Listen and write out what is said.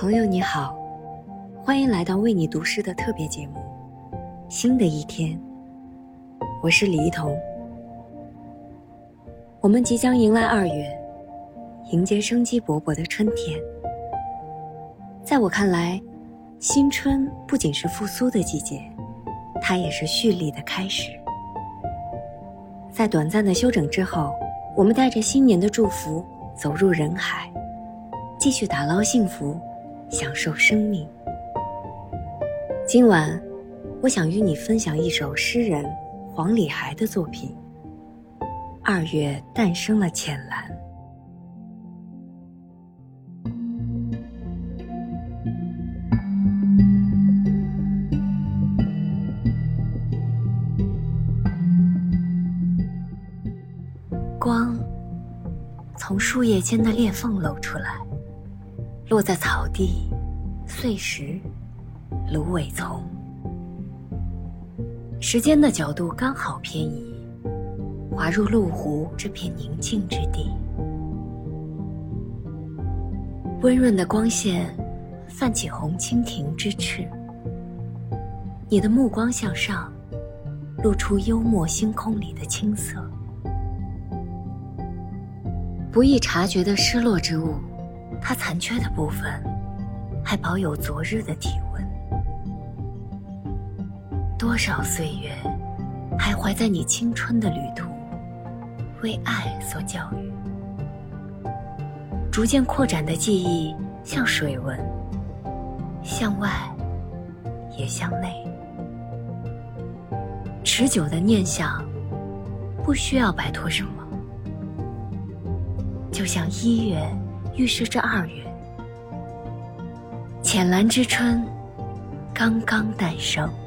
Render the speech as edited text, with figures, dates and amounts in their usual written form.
朋友你好，欢迎来到为你读诗的特别节目新的一天，我是李一桐。我们即将迎来2月，迎接生机勃勃的春天。在我看来，新春不仅是复苏的季节，它也是蓄力的开始。在短暂的休整之后，我们带着新年的祝福走入人海，继续打捞幸福，享受生命。今晚我想与你分享一首诗人黄礼孩的作品《2月诞生了浅蓝》。光从树叶间的裂缝漏出来，落在草地、碎石、芦苇丛。时间的角度刚好偏移，滑入麓湖这片宁静之地。温润的光线泛起红蜻蜓之翅，你的目光向上，露出幽默星空里的青色。不易察觉的失落之物，它残缺的部分还保有昨日的体温。多少岁月徘徊在你青春的旅途，为爱所教育。逐渐扩展的记忆像水纹，向外也向内。持久的念想不需要摆脱什么，就像1月预示着2月，浅蓝之春刚刚诞生。